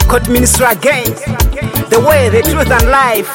Court Ministry again. The way, the truth and life.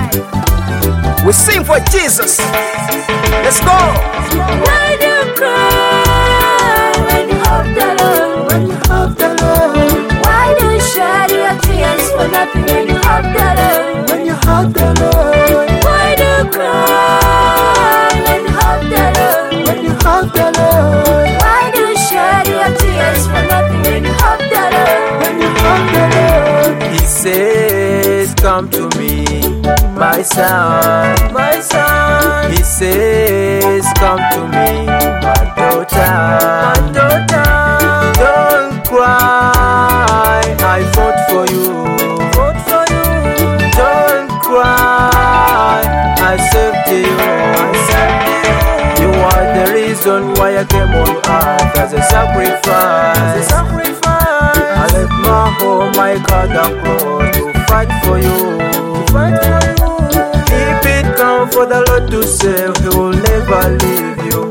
We sing for Jesus. Let's go. Why do you cry when you have the Lord? When you have the Lord. Why do you shed your tears for nothing when you have the Lord? When you have the Lord. Why do you cry when you have the Lord? When you have the Lord. Why do you shed your tears for nothing when you have the Lord? When you have the Lord. He says, come to me, my son, my son. He says, come to me, my daughter, my daughter. Don't cry, I fought for you, fought for you. Don't cry, I saved you, I saved you. You are the reason why I came on earth as a sacrifice, as a sacrifice. I left my home, my God and cross to fight for you, fight for you. Keep it calm for the Lord to save, He will never leave you.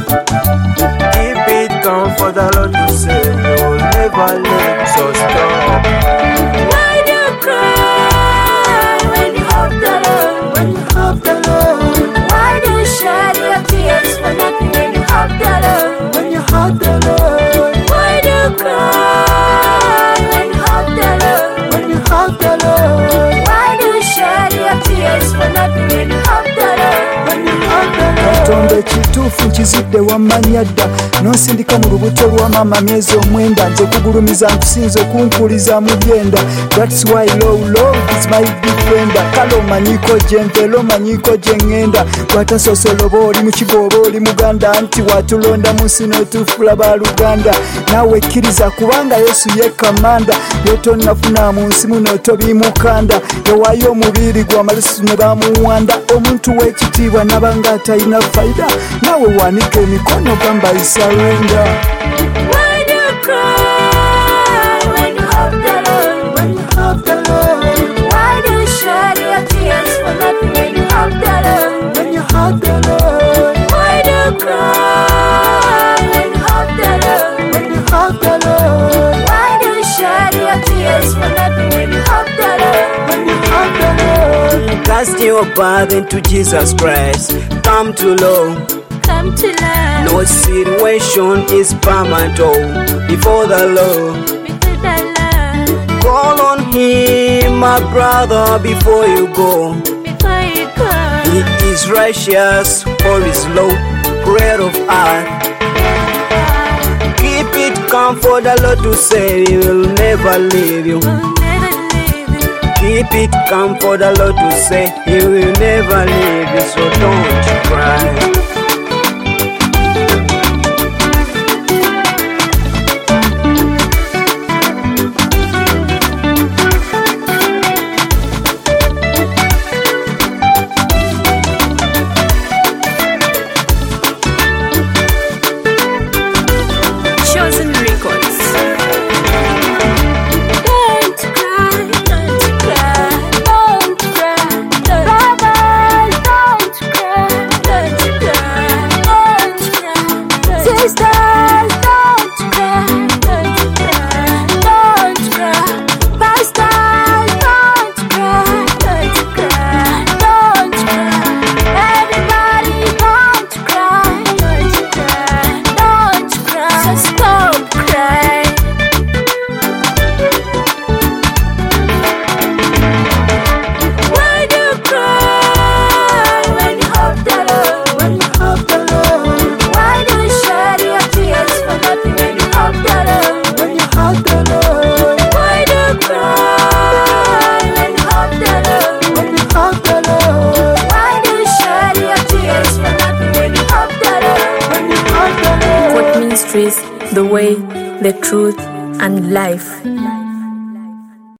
Keep it calm for the Lord to save, He will never leave you. So stop. Why do you cry when you have the Lord? When you have the Lord. Why do you shed your tears for nothing when you have the Lord? When you have the Lord. Why do you cry when you have the Lord? When you have the Lord. Why do you shed your tears for nothing when you have the Lord? When you have the Lord. Katonda ekituufu nkizidde wammanya dda n'onsindika mu lubuto lwa maama myezi 9 nze kugulumiza nkusinza okunkuliza mu byenda. That's why low is my defender. Kale omanyiko gye nveera omanyiko gye ŋŋenda. Bw'atasosola oba oli mu kigo oba oli muganda nti watulonda mu nsi n'otufuula baaluganda. Naawe kkiriza kubanga Yesu ye kamanda. By'otonnafuna mu nsi muno tobimukanda. Yawaayo omubiri gwe amalisisu ne bamuwanda. Omuntu w'ekitiibwa nabanga atalina fayida. Naawe wanika emikono gamba I surrender. Why do you cry when you have the Lord? When you have the Lord. Why do you shed your tears for nothing when you have the Lord? When you have the Lord. Why do you cry when you have the Lord? When you have the Lord. Why do you shed your tears for nothing when you have the Lord? When you have the Lord. Cast your burden to Jesus Christ. Come to Lord. Come to life. No situation is permanent. Oh, before the Lord. Before the Lord. Call on Him, my brother, before you go. Before you go. He is righteous for His law, creator of earth. Keep it calm for the Lord to say He will never leave you. We'll never leave you. Keep it calm for the Lord to say He will never leave you. So don't cry. The way, the truth, and life.